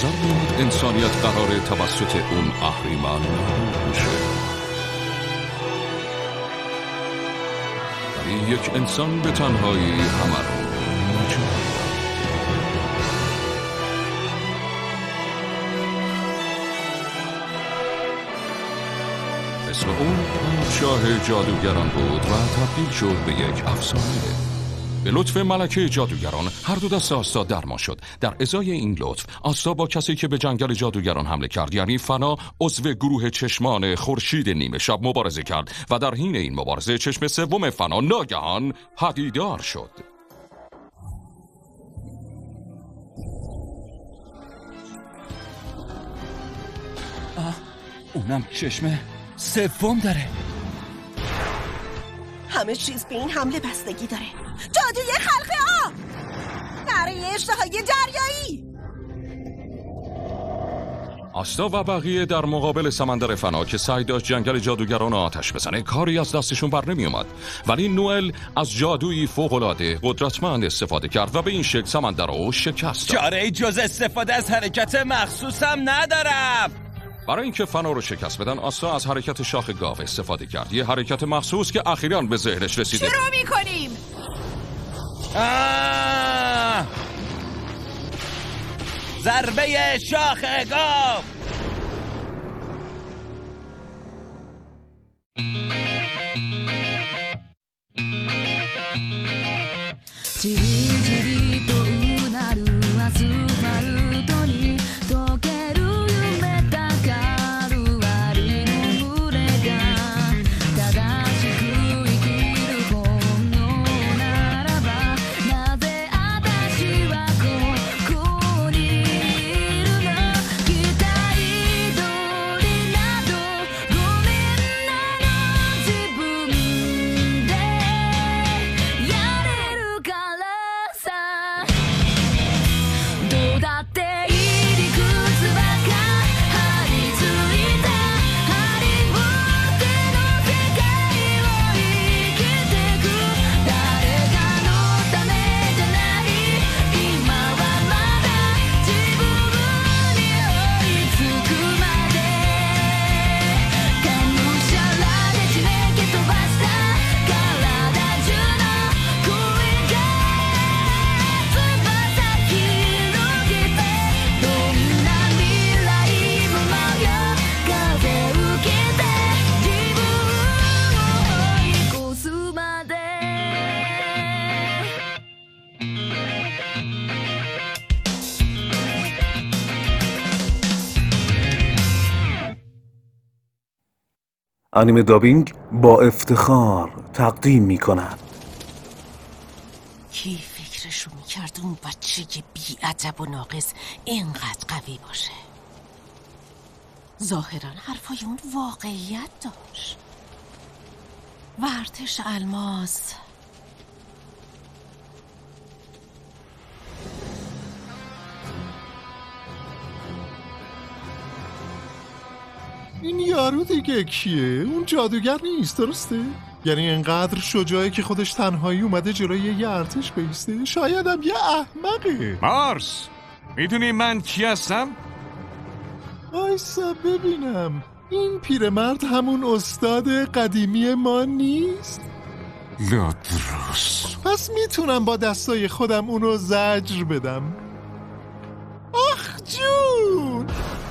نظر میاد انسانیت قراره توسط اون اهریمن نابود بشه. ولی یک انسان به تنهایی همه رو نجات. اسم اون پادشاه جادوگران بود و تبدیل شد به یک افسانه. به لطف ملکه جادوگران هر دو دست آستا درمان شد. در ازای این لطف آستا با کسی که به جنگل جادوگران حمله کرد، یعنی فنا، عضو گروه چشمان خورشید نیمه شب، مبارزه کرد و در حین این مبارزه چشم سوم فنا ناگهان پدیدار شد. اونم چشم سوم داره. همه چیز به این حمله بستگی داره. جادوی خلق آب، نره اشتهای دریایی. آستا و بقیه در مقابل سمندر فنا که سعی داشت جنگل جادوگران آتش بزنه کاری از دستشون بر نمی اومد. ولی نوئل از جادویی فوق‌العاده قدرتمند استفاده کرد و به این شکل سمندر رو شکست داد. چاره‌ای جز استفاده از حرکت مخصوصم ندارم. برای اینکه فنا رو شکست بدن، آستا از حرکت شاخ گاو استفاده کرد. یه حرکت مخصوص که اخیراً به ذهنش رسیده. شروع می‌کنیم. ضربه شاخ گاو. انیمه دابینگ با افتخار تقدیم می‌کند. کی فکرشو میکرد اون بچه بی‌ادب و ناقص اینقدر قوی باشه؟ ظاهراً حرفای اون واقعیت داشت. ورتش الماس. این یارو دیگه کیه؟ اون جادوگر نیست، درسته؟ یعنی اینقدر شجاعه که خودش تنهایی اومده جلوی یه ارتش بیسته؟ شاید هم یه احمقه. مارس، میدونی من کی هستم؟ آیسا ببینم، این پیرمرد همون استاد قدیمی ما نیست؟ لادروس. پس میتونم با دستای خودم اونو زجر بدم. آخ جون!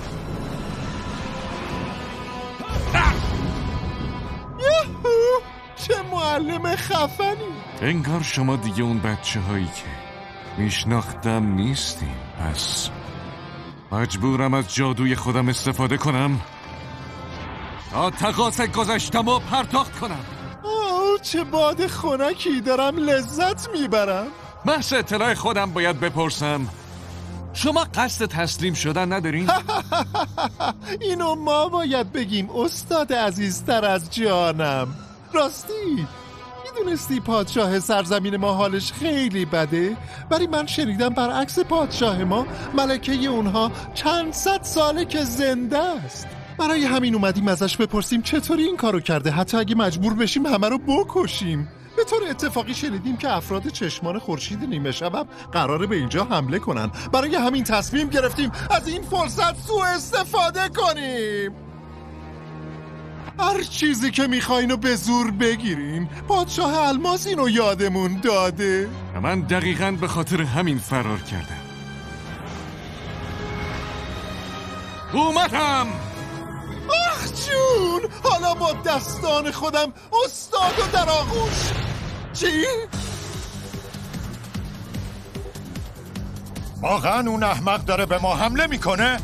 یهو! چه معلم خفنی! انگار شما دیگه اون بچه هایی که میشناختم نیستیم. پس مجبورم از جادوی خودم استفاده کنم تا تقاص گذشتم و پرداخت کنم. چه باد خنکی، دارم لذت میبرم. محض اطلاع خودم باید بپرسم، شما قصد تسلیم شدن ندارین؟ اینو ما باید بگیم استاد عزیزتر از جانم. راستی میدونستی پادشاه سرزمین ما حالش خیلی بده؟ ولی من شنیدم برعکس پادشاه ما، ملکه اونها چند صد ساله که زنده است. برای همین اومدیم ازش بپرسیم چطوری این کارو کرده، حتی اگه مجبور بشیم همه رو بکشیم. به طور اتفاقی شنیدیم که افراد چشمان خورشید نیمه شبم قراره به اینجا حمله کنن. برای همین تصمیم گرفتیم از این فرصت سوء استفاده کنیم. هر چیزی که میخواین رو به زور بگیرین. پادشاه الماس اینو یادمون داده. من دقیقاً به خاطر همین فرار کردم. اومدم! آخ جون، حالا با دستان خودم استاد و در آغوش. چی؟ واقعا اون احمق داره به ما حمله میکنه؟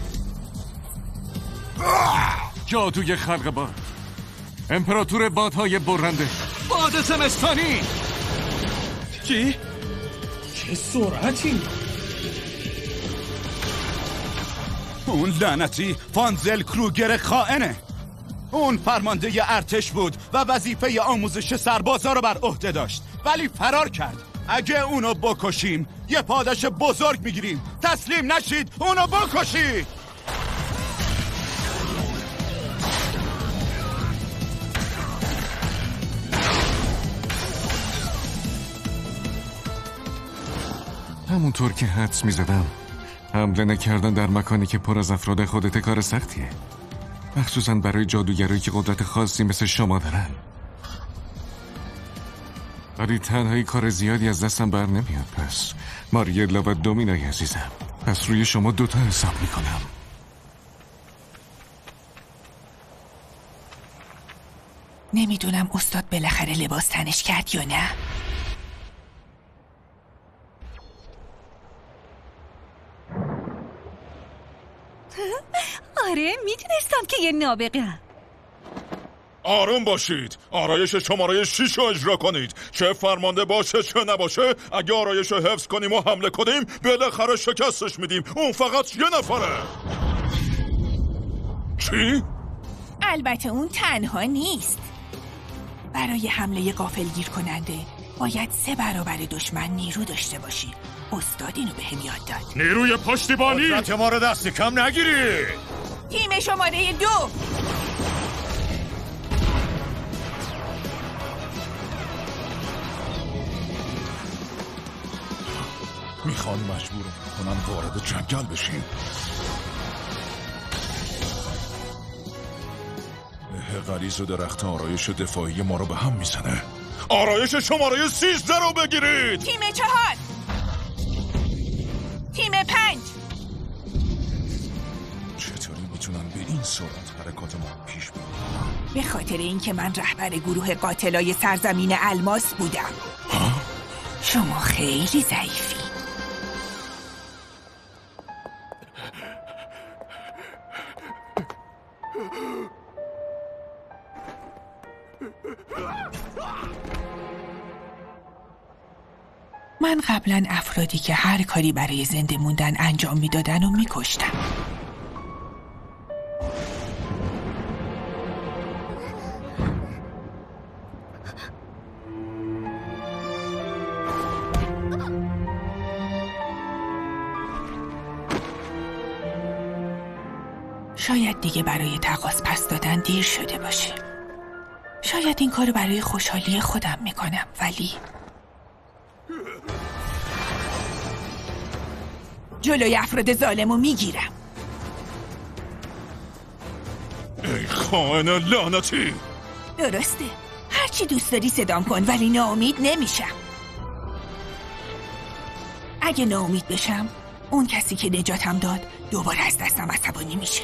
جادوی خلق باد، امپراتور بادهای برنده، باد زمستانی. چی؟ چه سرعتی؟ اون لعنتی فانزل کروگر خائنه. اون فرمانده ارتش بود و وظیفه آموزش سربازا رو بر عهده داشت، ولی فرار کرد. اگه اونو بکشیم یه پاداش بزرگ میگیریم. تسلیم نشید، اونو بکشید. همونطور که حدس می‌زدم، حمله نکردن در مکانی که پر از افراد خودت کار سختیه، مخصوصاً برای جادوگرایی که قدرت خاصی مثل شما دارن. ولی تنهایی کار زیادی از دستم بر نمیاد. پس ماریلا و دومینای عزیزم، پس روی شما دوتا حساب میکنم. نمیدونم استاد بالاخره لباس تنش کرد یا نه. آره میدونستم که یه نابغه. آروم باشید. آرایش شماره 6 رو اجرا کنید. چه فرمانده باشه چه نباشه، اگه آرایش رو حفظ کنیم و حمله کنیم بالاخره شکستش میدیم. اون فقط یه نفره. چی؟ البته اون تنها نیست. برای حمله غافلگیر کننده باید 3 برابر دشمن نیرو داشته باشی. استاد اینو بهم یاد داد. نیروی پشتیبانی. قدرت ما رو دست کم نگیری. تیم شماره 2. میخوان مجبورم کنن وارد جنگل بشیم. غلیظ و درخت آرایش دفاعی ما رو به هم میزنه. آرایش شماره 13 رو بگیرید. تیم 4. تیم 5. چطوری میتونن به این سرعت حرکات ما پیش برن؟ به خاطر اینکه من رهبر گروه قاتلای سرزمین الماس بودم. شما خیلی ضعیفی. من قبلا افرادی که هر کاری برای زنده موندن انجام میدادن و میکشتم. شاید دیگه برای تقاص پس دادن دیر شده باشه. شاید این کارو برای خوشحالی خودم میکنم، ولی جلوی افراد ظالمو میگیرم. ای خائن لعنتی. درسته، هرچی دوست داری صدام کن، ولی ناامید نمیشم. اگه ناامید بشم، اون کسی که نجاتم داد دوباره از دستم عصبانی میشه.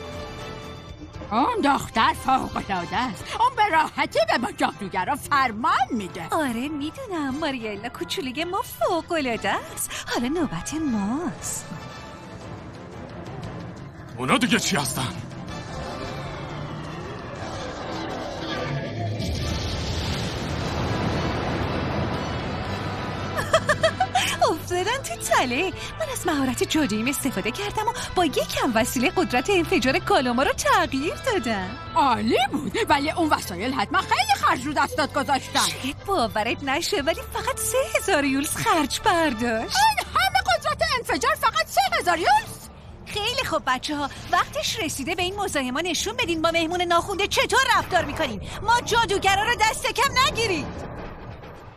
اون دختر فوق‌العاده است. اون به راحتی به ما جادوگرا فرمان میده. آره میدونم ماریلا کوچولوی ما فوق‌العاده است. حالا نوبت ماست. اونا دیگه چی هستن؟ افتادن تو تله. من از مهارت جادوییم استفاده کردم و با یکم وسیله قدرت انفجار کالاما رو تغییر دادم. عالی بود، ولی اون وسایل حتما خیلی خرج رو دستات گذاشتن. شاید باورت نشه ولی فقط 3000 یولز خرج برداشت. این همه قدرت انفجار فقط 3000 یولز؟ خیلی خوب بچه‌ها، وقتش رسیده به این مزاحما نشون بدین با مهمون ناخونده چطور رفتار میکنین. ما جادوگرا رو دست کم نگیرید.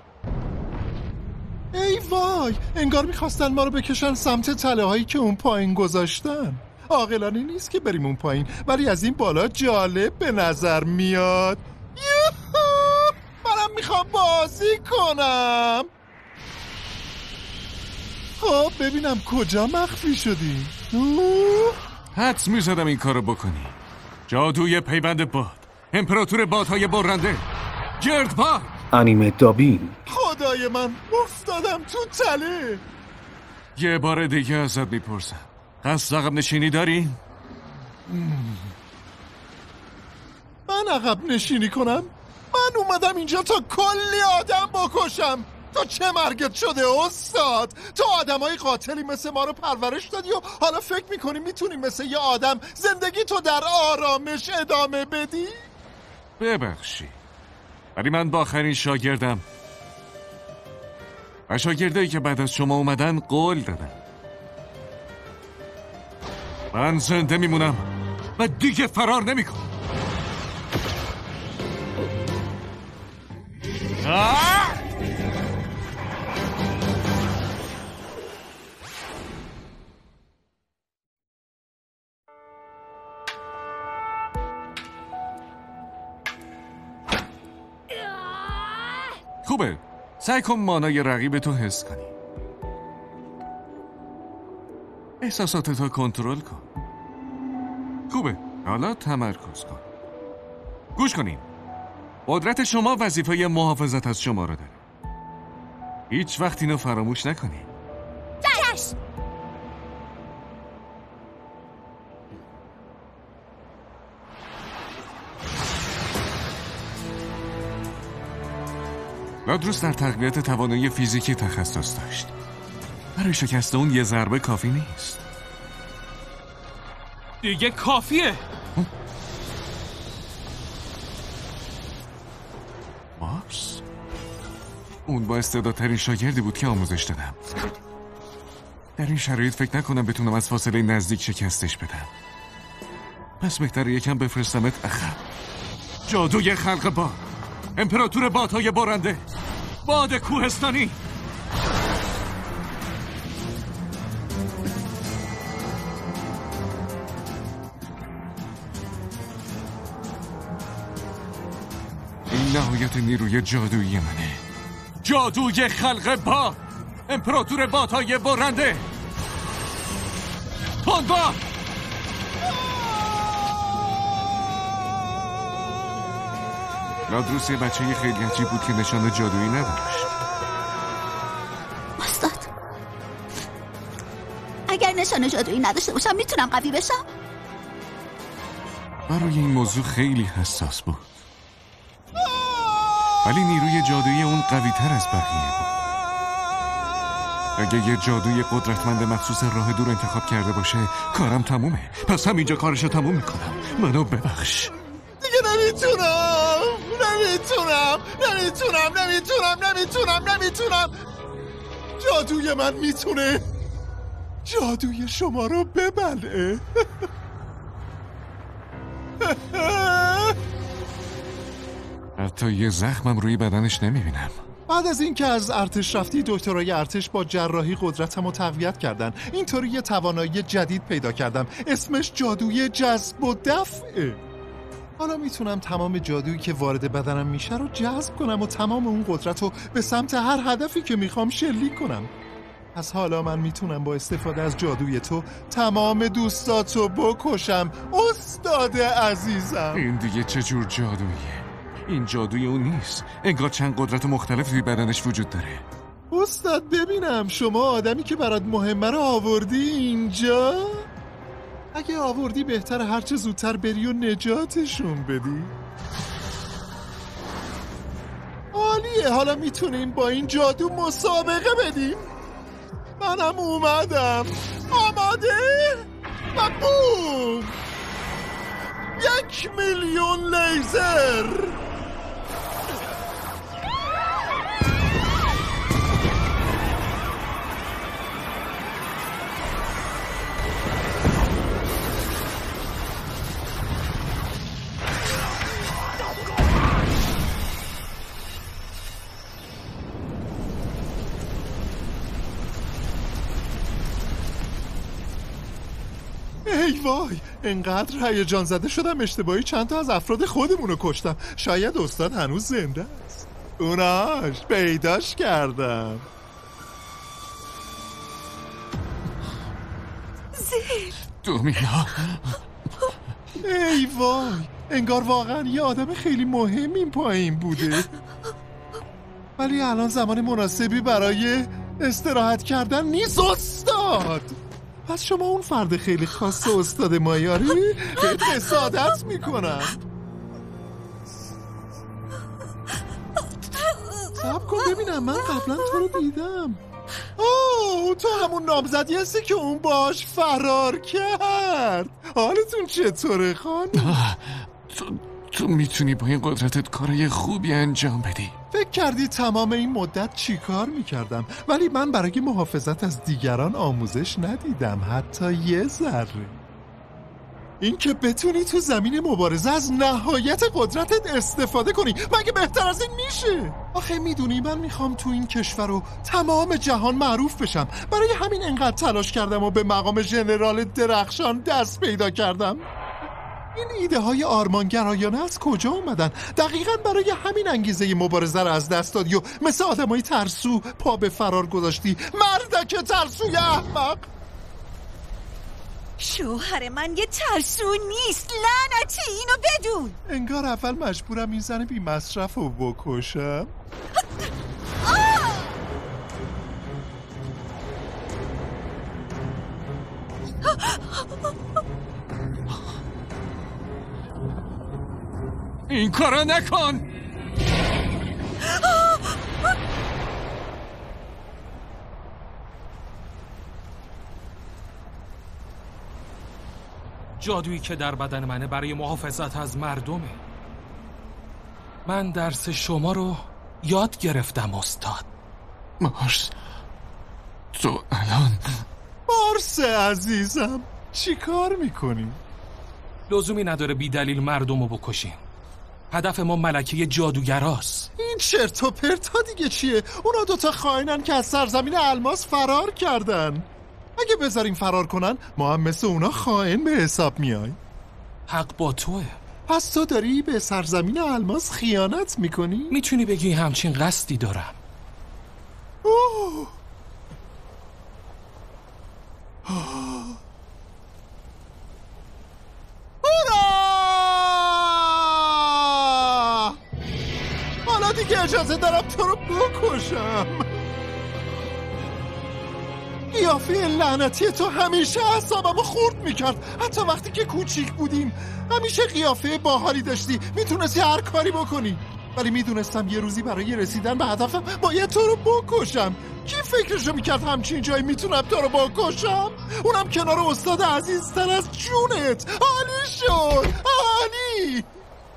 وای، انگار میخواستن ما رو بکشن سمت تله هایی که اون پایین گذاشتن. عاقلانه نیست که بریم اون پایین، ولی از این بالا جالب به نظر میاد. یوهو! منم میخوام بازی کنم. خب ببینم کجا مخفی شدی. حدس میزدم این کارو بکنی. جادوی پیوند باد، امپراتور بادهای برنده، گردباد. انیمه دابینگ. خدای من افتادم تو تله. یه بار دیگه ازت میپرسم، قصد عقب نشینی داری؟ من عقب نشینی کنم؟ من اومدم اینجا تا کلی آدم بکشم. تو چه مرگت شده استاد؟ تو آدمای قاتلی مثل ما رو پرورش دادی و حالا فکر میکنی میتونی مثل یه آدم زندگی تو در آرامش ادامه بدی؟ ببخشی، ولی من با آخرین شاگردم و شاگردایی که بعد از شما اومدن قول دادن. من زنده میمونم و دیگه فرار نمیکنم. خوبه، سعی کن مانای رقیب تو حس کنی. احساساتتو کنترل کن. خوبه، حالا تمرکز کن. گوش کنین، قدرت شما وظیفه محافظت از شما رو داره. هیچ وقت اینو فراموش نکنین. چشم. لادروس در تقویت توانایی فیزیکی تخصص داشت. برای شکست اون یه ضربه کافی نیست. دیگه کافیه. مارس؟ اون با استعدادترین شاگردی بود که آموزش دادم. در این شرایط فکر نکنم بتونم از فاصله نزدیک شکستش بدم. پس بهتره یکم بفرستمت عقب. جادوی خلق باد، امپراتور بادهای برنده، باد کوهستانی. این نهایت نیروی جادویی منه. جادوی خلق باد، امپراتور بادهای برنده، تندباد. لادروس یه بچه خیلی عجیب بود که نشان جادویی نداشت. استاد، اگر نشان جادویی نداشته باشم میتونم قوی بشم؟ برای این موضوع خیلی حساس بود، ولی نیروی جادویی اون قوی تر از بقیه بود. اگه یه جادوی قدرتمند مخصوص راه دور انتخاب کرده باشه کارم تمومه. پس همینجا کارشو تموم میکنم. منو ببخش. دیگه نمیتونم. جادوی من میتونه جادوی شما رو ببلعه. حتی یه زخمم روی بدنش نمیبینم. بعد از اینکه از ارتش رفتی، دکترای ارتش با جراحی قدرتمو تقویت کردن. اینطوری یه توانایی جدید پیدا کردم، اسمش جادوی جذب و دفعه. حالا میتونم تمام جادویی که وارد بدنم میشه رو جذب کنم و تمام اون قدرت رو به سمت هر هدفی که میخوام شلیک کنم. پس حالا من میتونم با استفاده از جادوی تو تمام دوستاتو بکشم. استاد عزیزم، این دیگه چه جور جادوییه؟ این جادوی اون نیست. انگار چند قدرت مختلف توی بدنش وجود داره. استاد ببینم، شما آدمی که برات مهمه رو آوردی اینجا؟ اگه آوردی بهتره هرچه زودتر بری و نجاتشون بدی. عالیه، حالا میتونیم با این جادو مسابقه بدیم. منم اومدم. آماده؟ و بوم! 1,000,000 لیزر. ای وای، انقدر هیجان زده شدم اشتباهی چند تا از افراد خودمون رو کشتم. شاید استاد هنوز زنده است. اوناش پیداش کردم. زیر دومینا. ای وای، انگار واقعا یه آدم خیلی مهم این پایین بوده. ولی الان زمان مناسبی برای استراحت کردن نیست استاد. پس شما اون فرد خیلی خاص استاد مایاری؟ بهت حسادت میکنم. صبر کن ببینم، من قبلا تو رو دیدم. اوه، تو همون نامزدی هستی که اون باش فرار کرد. حالتون چطوره خانم؟ تو میتونی با این قدرتت کارای خوبی انجام بدی. فکر کردی تمام این مدت چی کار میکردم؟ ولی من برای محافظت از دیگران آموزش ندیدم، حتی یه ذره. این که بتونی تو زمین مبارزه از نهایت قدرتت استفاده کنی، مگه بهتر از این میشه؟ آخه میدونی من میخوام تو این کشور و تمام جهان معروف بشم. برای همین انقدر تلاش کردم و به مقام ژنرال درخشان دست پیدا کردم. این ایده های آرمانگرایانه از کجا اومدن؟ دقیقاً برای همین انگیزه مبارزه رو از دست دادی و مثل آدمای ترسو پا به فرار گذاشتی. مردک ترسوی احمق. شوهر من یه ترسو نیست، لعنتی، اینو بدون. انگار اول مجبورم این زن بی مصرف رو بکشم. این کارو نکن. جادویی که در بدن منه برای محافظت از مردمه. من درس شما رو یاد گرفتم استاد. مارس، تو الان مارس عزیزم چی کار میکنی؟ لزومی نداره بی دلیل مردم رو بکشیم. هدف ما ملکه جادوگراست. این چرت و پرتا دیگه چیه؟ اونا دوتا خائنن که از سرزمین الماس فرار کردن. اگه بذاریم فرار کنن ما هم مثل اونا خائن به حساب میای. حق با توه. پس تو داری به سرزمین الماس خیانت میکنی؟ میتونی بگی همچین قصدی دارم. اوه. حالا دیگه اجازه دارم تو رو بکشم. قیافه لعنتی تو همیشه اعصابمو خورد میکرد. حتی وقتی که کوچیک بودیم همیشه قیافه باحالی داشتی، میتونستی هر کاری بکنی. ولی میدونستم یه روزی برای رسیدن به هدفم باید تو رو بکشم. کی فکرشو میکرد همچین جایی میتونم تو رو بکشم؟ اونم کنار استاد عزیزتر از جونت. عالی شد، عالی.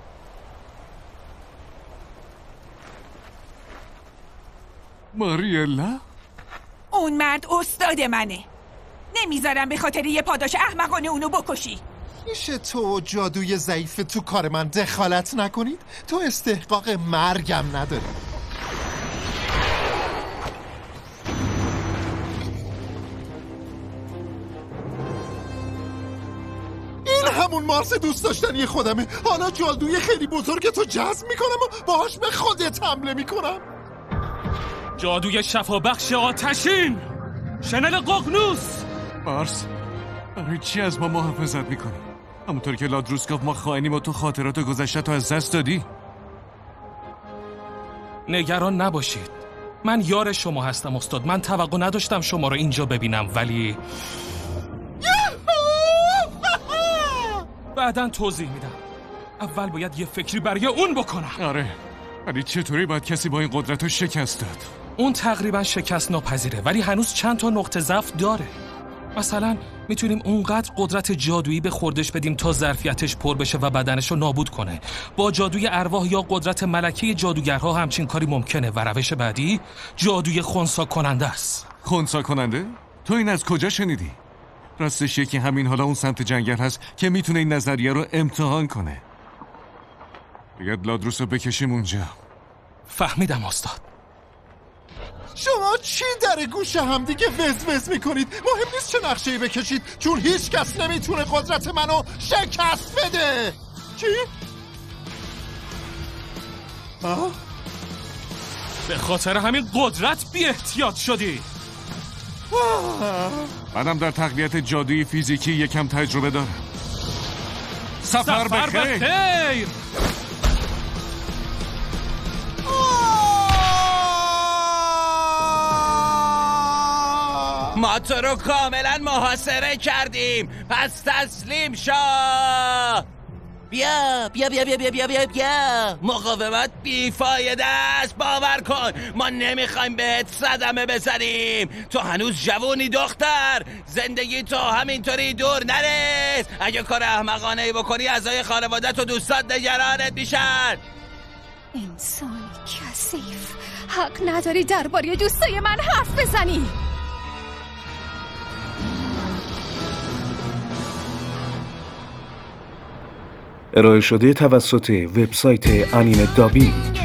ماریلا؟ اون مرد استاد منه. نمیذارم به خاطر یه پاداش احمقانه اونو بکشی. میشه تو جادوی ضعیف تو کار من دخالت نکنید؟ تو استحقاق مرگم نداری. این همون مارس دوست داشتنی خودمه. حالا جادوی خیلی بزرگ تو جذب میکنم و باهاش به خودت حمله میکنم. جادوی شفابخش آتشین، شنل ققنوس. مارس، برای چی از ما محافظت میکنی؟ همونطور که لادروس گفت ما خائنیم و تو خاطرات گذشته تو از دست دادی. نگران نباشید، من یار شما هستم استاد. من توقع نداشتم شما رو اینجا ببینم، ولی بعداً توضیح میدم. اول باید یه فکری برای اون بکنم. آره، ولی چطوری باید کسی با این قدرت رو شکست داد؟ اون تقریبا شکست ناپذیره، ولی هنوز چند تا نقطه ضعف داره. مثلا میتونیم اونقدر قدرت جادویی به خوردش بدیم تا ظرفیتش پر بشه و بدنش رو نابود کنه. با جادوی ارواح یا قدرت ملکه جادوگرها همچین کاری ممکنه. و روش بعدی جادوی خنثی کننده است. خنثی کننده؟ تو این از کجا شنیدی؟ راستش یکی همین حالا اون سمت جنگل هست که میتونه این نظریه رو امتحان کنه. باید لادروس رو بکشیم اونجا. فهمیدم استاد. شما چی در گوش هم دیگه وز میکنید؟ مهم نیست چه نقشه‌ای بکشید چون هیچ کس نمیتونه قدرت منو شکست بده. چی؟ به خاطر همین قدرت بی احتیاط شدی. منم در تقویت جادوی فیزیکی یکم تجربه دارم. سفر بخیر. ما تو رو کاملا محاصره کردیم، پس تسلیم شو. بیا مقاومت بیفایده است. باور کن ما نمیخوایم بهت صدمه بزنیم. تو هنوز جوونی دختر، زندگی تو همینطوری دور نرس. اگه کار احمقانه‌ای بکنی اعضای خانوادت و دوستات نگرانت میشن. انسان کثیف، حق نداری درباره دوستای من حرف بزنی. ارائه شده توسط وبسایت انیمه دابینگ.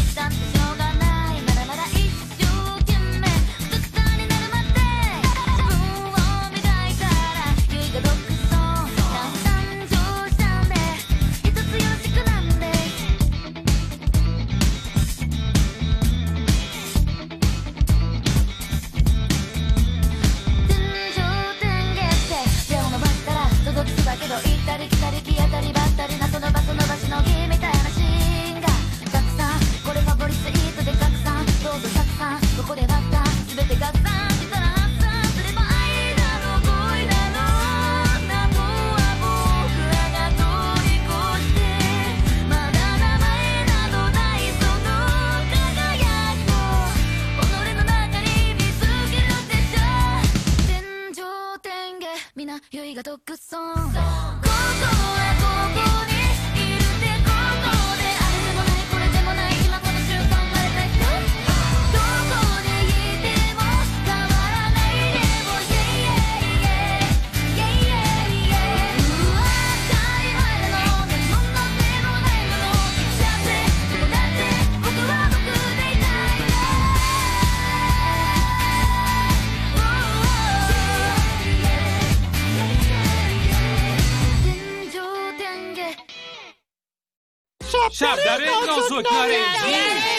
شبدر نازک نارنجی.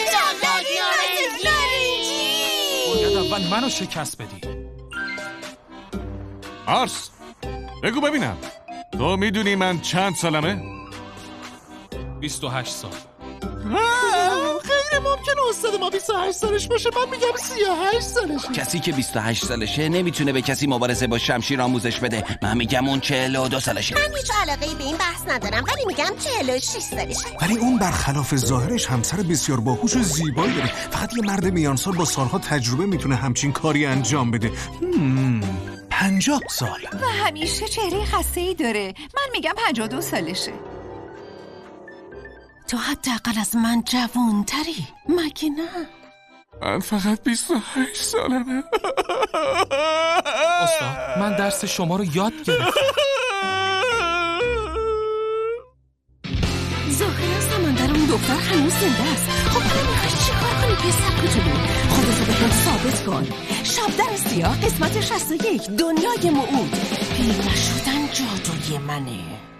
باید اول منو شکست بدی. آرس بگو ببینم، تو میدونی من چند سالمه؟ 28 سال. خیلی ممکنه استاد ما 28 سالش باشه، من میگم 38 سالشه. کسی که 28 سالشه نمیتونه به کسی مبارزه با شمشیر آموزش بده. من میگم اون 42 سالشه. من هیچ علاقه‌ای به این بحث ندارم، ولی میگم 46 سالشه. ولی اون برخلاف ظاهرش همسر بسیار باهوش و زیبایی داره. فقط یه مرد میانسال با سالها تجربه میتونه همچین کاری انجام بده. 50 سال و همیشه چهره خسته‌ای داره. من میگم 52 سالشه. تو حداقل از من جوان‌تری مگه نه؟ من فقط 28 سالمه. استاد من درس شما رو یاد گرفتم. ظاهرا سمندر اون دختر هنوز زنده است. خب الان میخوای چیکار کنی پسر کوچولو؟ خودتو به هم ثابت کن. شبدر سیاه قسمت 61 دنیای موعود. پیر نشدن جادوی منه.